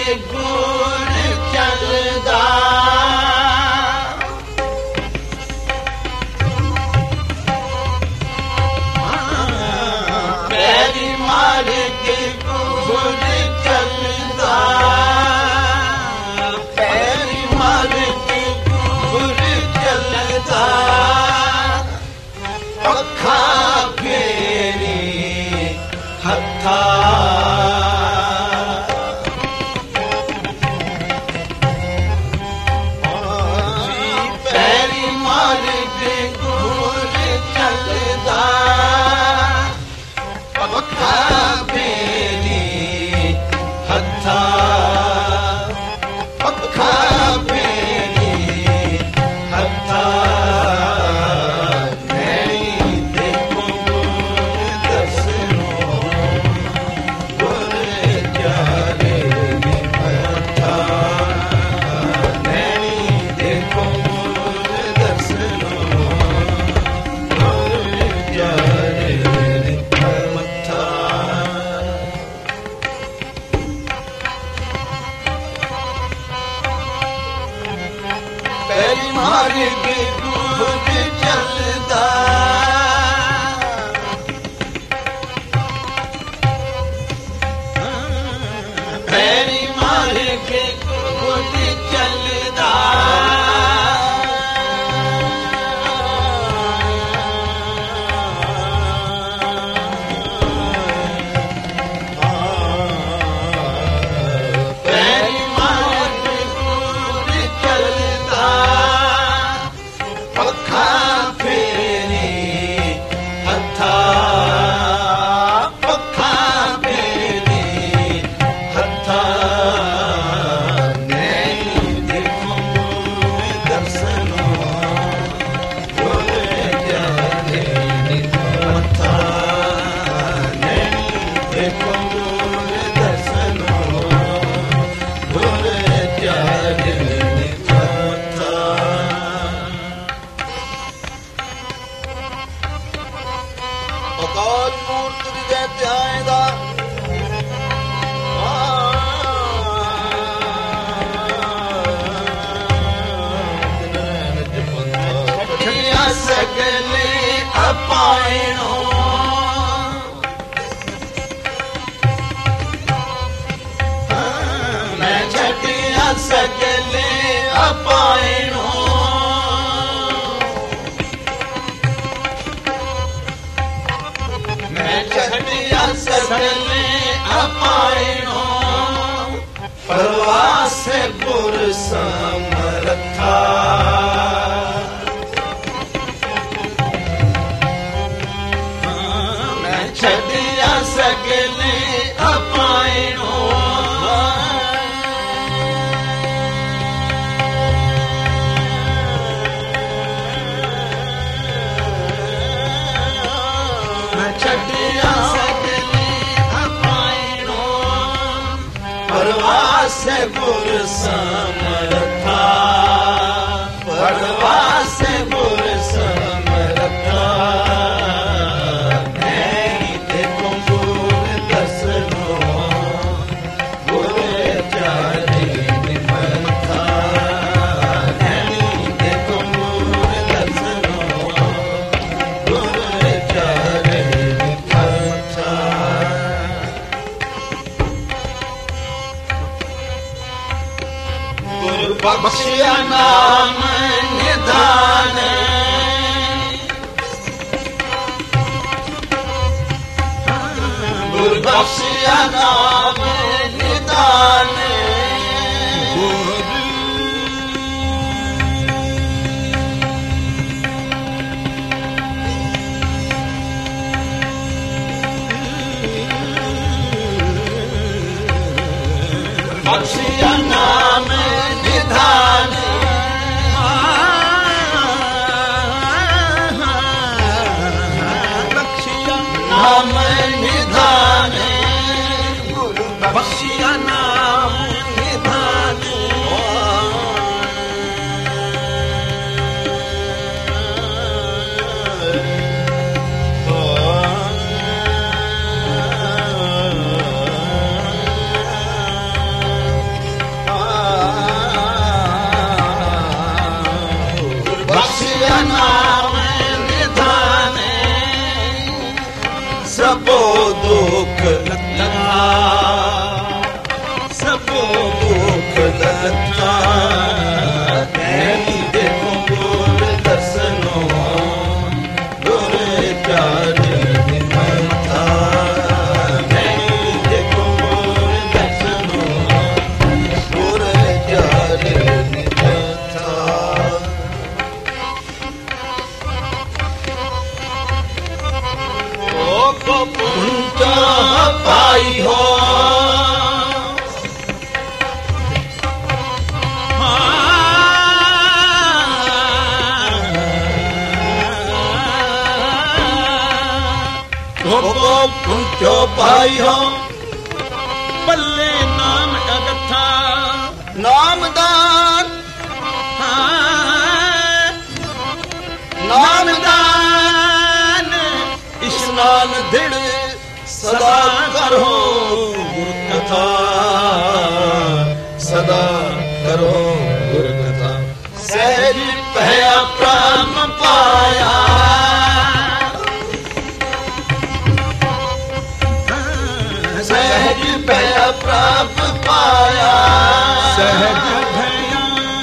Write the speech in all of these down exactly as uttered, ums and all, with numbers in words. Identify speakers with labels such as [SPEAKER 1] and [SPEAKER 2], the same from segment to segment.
[SPEAKER 1] ਗੁਰ ਚੱਲਦਾ ਪੈਰੀ ਮਾਰ ਕੇ ਗੁਰ ਚੱਲਦਾ ਪੈਰੀ ਮਾਰ ਕੇ ਗੁਰ ਚੱਲਦਾ ਅੱਖਾਂ ਫੇਰੀ ਹੱਥਾਂ ਪੈਰੀ ਮਾਰ ਕੇ ਗੁਰ ਚੱਲਦਾ ਅੱਖਾਂ ਫੇਰੀ ਹੱਥਾਂ ਅੱਖਾਂ ਫੇਰੀ ਹੱਥਾਂ ਮਾਰ ਕੇ ਗੁਰ ਚੱਲਦਾ ਪੈਰੀ ਮਾਰ ਕੇ ਗੁਰ ਚੱਲਦਾ ਪੈਰੀ ਮਾਰ ਕੇ ਗੁਰ ਚੱਲਦਾ ਅੱਖਾਂ ਫੇਰੀ ਹੱਥਾਂ ਅੱਖਾਂ ਫੇਰੀ ਹੱਥਾਂ ਨਹੀਂ ਦੇਖੋ ਦਰਸ਼ਨੋ ਗੁਰ ਜਾਣੇ ਮੱਥਾ ਨਹੀਂ ਦੇਖੋ ਦਰਸ਼ਨੋ ਗੁਰ ਜਾਣੇ ਅਕਾਲ ਮੂਰਤ ਵਿਜੈ ਧਿਆਏ ਦਾ ਛੱਡਿਆ ਸਗਲੇ ਅਪਾਇਣੋ ਮੈਂ ਛੱਡਿਆ ਸਗਲੇ ਅਪਾਇਣੋ ਛੱਡਿਆ ਸਗਲੇ ਅਪਾਇਣੋ ਪਰਵਾਸੇ ਗੁਰ ਸਮਰਥਾ ਮੈਂ ਛੱਡਿਆ ਸਗਲੇ ਅਪਾਇਣੋ ਮੈਂ ਛੱਡਿਆ ਪਰਵਾਸੇ ਗੁਰ ਸਮਰਥਾ ਪਰਵਾਸੇ ਗੁਰ ਸਮਰਥਾ ਨਹੀਂ ਦੇਖੋ ਗੁਰ ਦਸਨੋ ਗੁਰ ਚਾਰੇ ਮੱਥਾ ਨਹੀਂ ਦੇਖੋ ਗੁਰ ਦਸਨੋ ਗੁਰ ਚਾਰੇ ਮੱਥਾ ਗੁਰ ਬਖਸ਼ਿਆ ਨਾਮ ਨਿਧਾਨ ਗੁਰ ਬਖਸ਼ਿਆ ਨਾਮ ਨਿਧਾਨ ਬਖਸ਼ਿਆ ਨਾਮ ਨਿਧਾਨ ਬਖਸ਼ਿਆ ਨਾਮ ਨਿਧਾਨ ਗੁਰੂ ਬਖਸ਼ਿਆ ਨਾਮ ਨਿਧਾਨ भूख लता सब भूख लता नैनी देखो गुर दर्शनो गुर चारण मथा नैनी देखो गुर दर्शनो गुर चारण मथा ओ को पुंजा पाई हो पुंचो पाई हो पल्ले नाम अगथा नामदान नामदान स्नान दृढ़ सदा करो गुर कथा सदा करो गुर कथा सहज पहया प्राण पाया सहज भया प्राप्त पाया सहज भया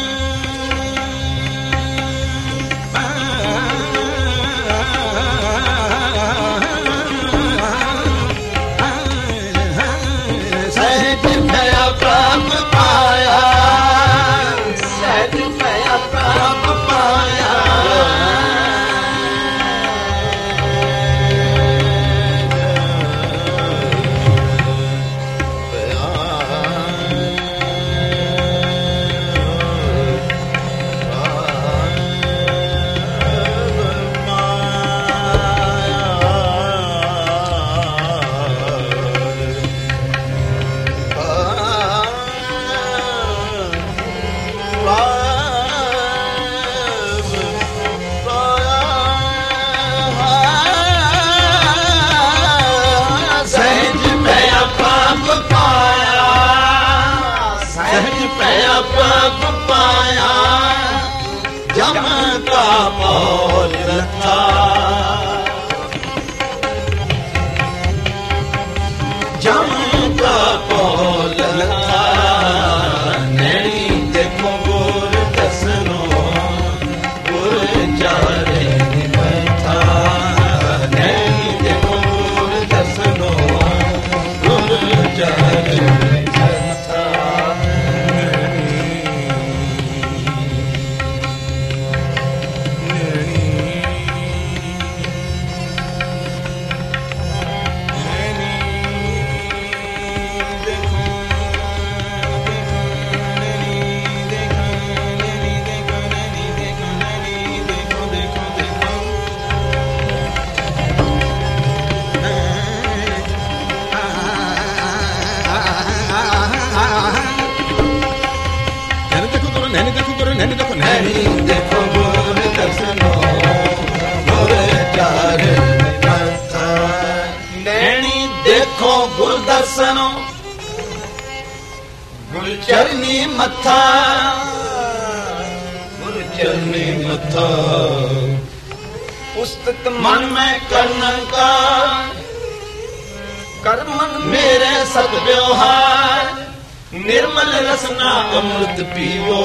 [SPEAKER 1] सहज भया प्राप्त पाया सहज भया प्राप्त पाया प्रभ पाया जम का मोल लथा जम का मोल लथा नैनी देखो गुर दर्शनो गुर चारण मथा नैनी देखो गुर दर्शनो गुर चारण नैनी देखो गुर दर्शनो गुर चारण मथा नैनी देखो गुर दर्शनो गुर चरनी मथा गुर चरनी मथा पुस्तक मन में कर्णन का कर्मन मेरे सद व्यवहार निर्मल रसना अमृत पीवो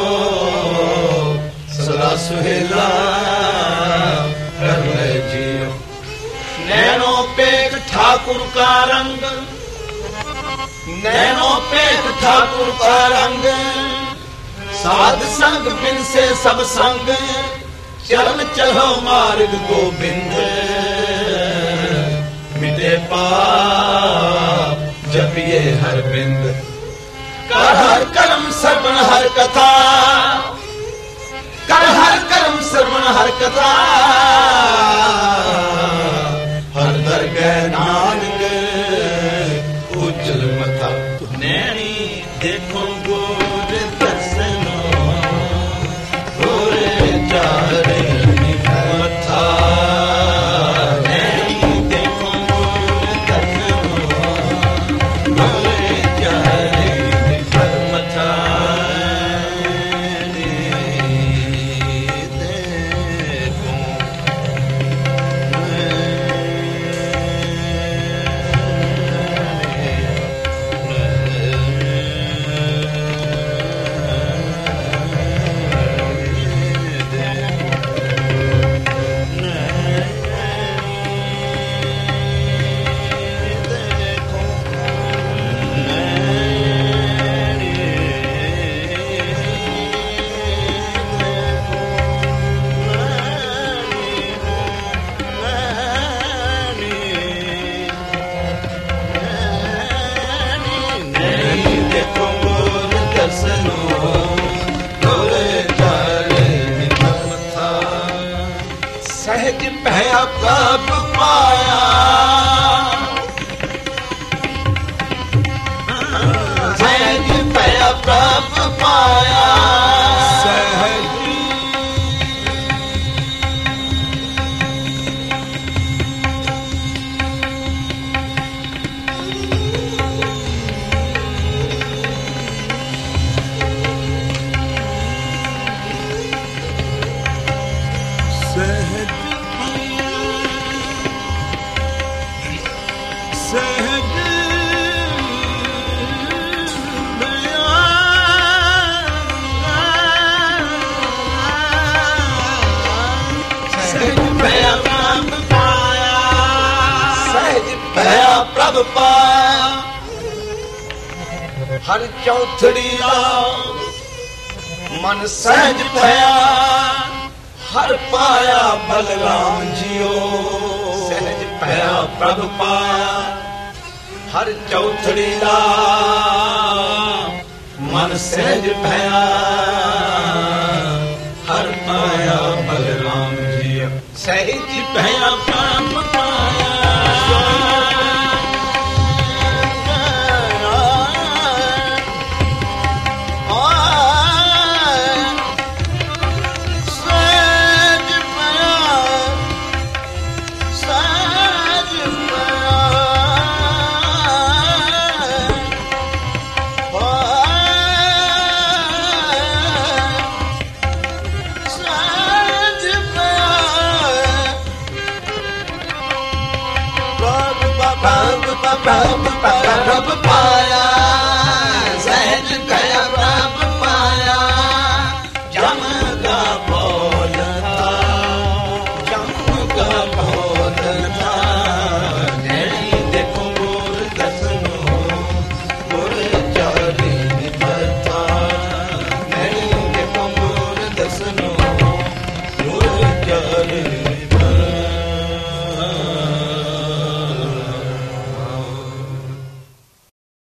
[SPEAKER 1] सदा सुहेला कर ले जियो नैनो पेट ठाकुर का रंग नैनो पेट ठाकुर का रंग साध संग बिन से सब संग चरण चलो मार्ग गोविंद मिटे पाप जपिए हर बिंद कर हर कर्म श्रवण हर कथा कर हर कर्म श्रवण हर कथा हर दरगह नानक उज्जवल मथा नैनी देखो गुर दर्शनो गुर चारण मथा नैनी देखो गुर दर्शनो गुर चारण मथा देखो ਪ੍ਰਭ ਪਾਇਆ ਸਹਿਜ ਭਇਆ ਪ੍ਰਭ ਪਾਇਆ ਸਹਿਜ ਪ੍ਰਭ ਪਾਇਆ ਹਰ ਚੌਥੜੀ ਦਾ ਮਨ ਸਹਿਜ ਭਇਆ ਹਰ ਪਾਇਆ ਬਲਰਾਮ ਜੀਓ ਸਹਿਜ ਭਇਆ ਪ੍ਰਭ ਪਾਇਆ ਹਰ ਚੌਥੜੀ ਦਾ ਮਨ ਸਹਿਜ ਭਇਆ ਹਰ ਪਾਇਆ ਬਲਰਾਮ ਜੀਓ ਸਹਿਜ ਭਇਆ ਪ੍ਰਭ ਪਾਇਆ Prabhupada